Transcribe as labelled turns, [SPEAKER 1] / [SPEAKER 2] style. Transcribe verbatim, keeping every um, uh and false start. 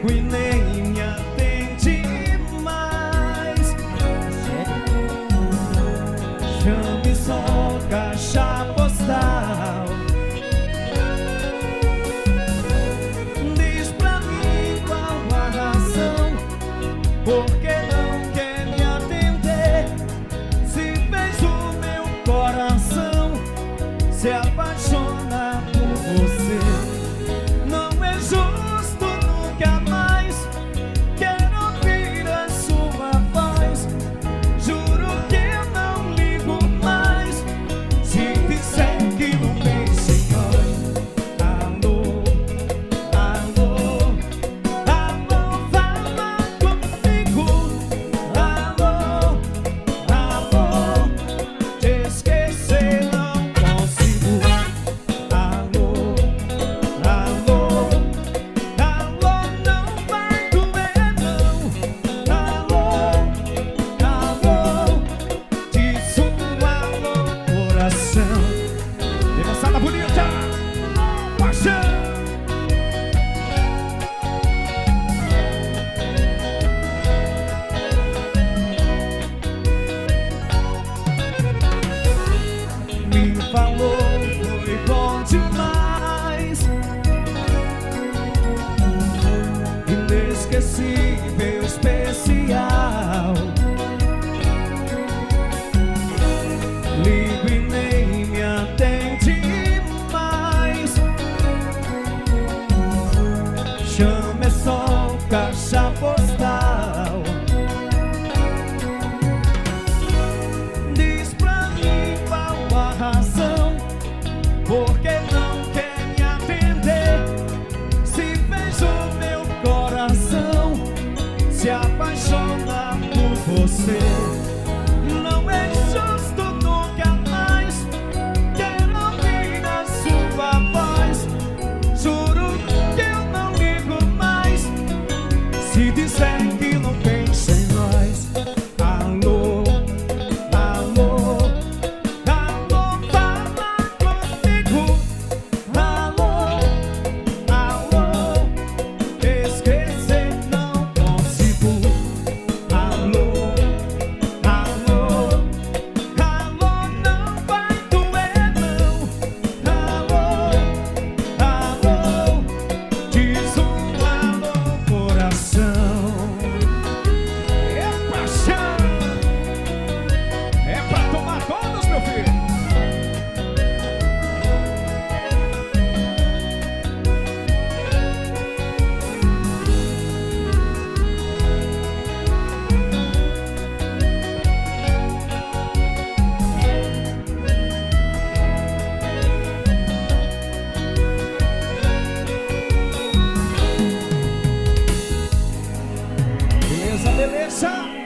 [SPEAKER 1] ligo e nem me atende mais. Chame só caixa postal. Diz pra mim qual a razão, porque não quer me atender. Se fez o meu coração se apaixona por você. Não é justo, nunca mais quero ouvir a sua voz. Juro que eu não ligo mais se disser que não pensa em nós. Alô, alô, alô, fala comigo. Alô, alô, te esquecer não consigo. Alô, alô, alô, não vai doer não. Alô, alô, diz um alô, coração. E moçada bonita, paixão. Me falou, foi bom demais. Inesquecível, especial. Ligo e nem me atende mais. Chame só caixa postal. Diz pra mim qual a razão, porque não quer me atender. Se fez o meu coração se apaixona por você. Não é justo, nunca mais quero ouvir a sua voz. Juro que eu não ligo mais se disser que não pensa em nós. Alô, alô, alô, fala comigo. Alô, alô, esquecer não consigo. Alô, alô, alô, não vai doer não. Alô, alô, diz um alô, coração. É paixão, é pra tomar todas, meu filho. Beleza, beleza.